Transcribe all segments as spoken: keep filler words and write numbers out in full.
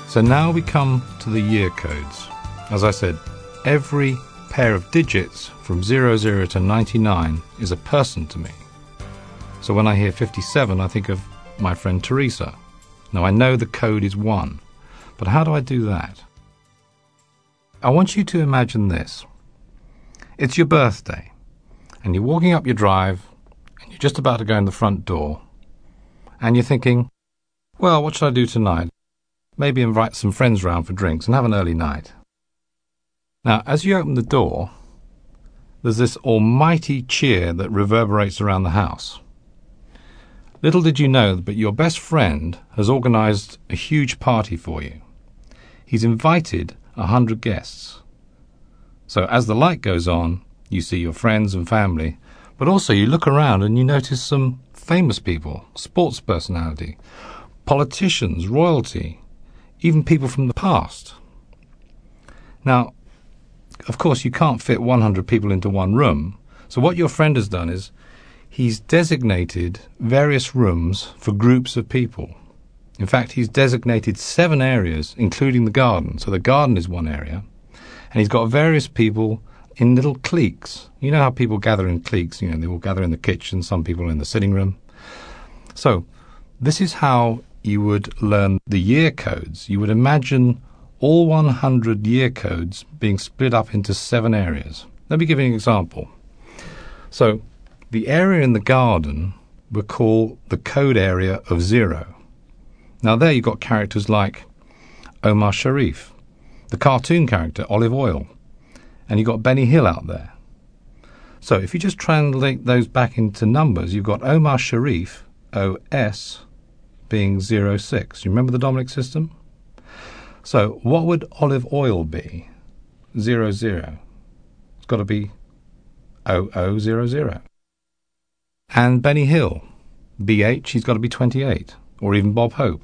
So now we come to the year codes. As I said, every pair of digits from zero zero to ninety-nine is a person to me. So when I hear fifty-seven, I think of my friend Teresa. Now I know the code is one, but how do I do that? I want you to imagine this. It's your birthday, and you're walking up your drive, and you're just about to go in the front door, and you're thinking, well, what should I do tonight? Maybe invite some friends round for drinks and have an early night. Now, as you open the door, there's this almighty cheer that reverberates around the house. Little did you know, but your best friend has organised a huge party for you. He's invited a hundred guests. So as the light goes on, you see your friends and family, but also you look around and you notice some famous people, sports personality, politicians, royalty, even people from the past. Now, of course, you can't fit one hundred people into one room, so what your friend has done is he's designated various rooms for groups of people. In fact, he's designated seven areas, including the garden. So the garden is one area, and he's got various people in little cliques. You know how people gather in cliques, you know, they all gather in the kitchen, some people in the sitting room. So this is how you would learn the year codes. You would imagine all one hundred year codes being split up into seven areas. Let me give you an example. So the area in the garden we call the code area of zero. Now there you've got characters like Omar Sharif, the cartoon character Olive Oil, and you've got Benny Hill out there. So if you just translate those back into numbers, you've got Omar Sharif, O S, being zero six. You remember the Dominic system? So what would Olive Oil be? Zero zero. It's got to be O O zero zero. And Benny Hill, B H, he's got to be twenty-eight, or even Bob Hope.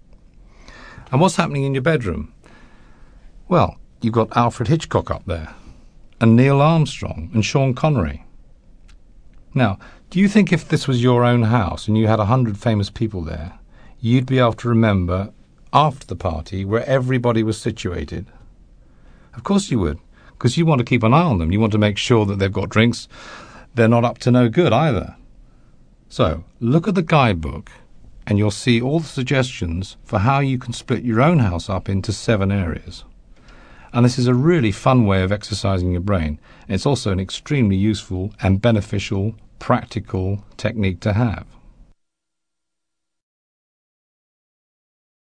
And what's happening in your bedroom? Well, you've got Alfred Hitchcock up there, and Neil Armstrong, and Sean Connery. Now, do you think if this was your own house and you had a hundred famous people there, you'd be able to remember after the party where everybody was situated? Of course you would, because you want to keep an eye on them. You want to make sure that they've got drinks. They're not up to no good either. So, look at the guidebook and you'll see all the suggestions for how you can split your own house up into seven areas. And this is a really fun way of exercising your brain. It's also an extremely useful and beneficial, practical technique to have.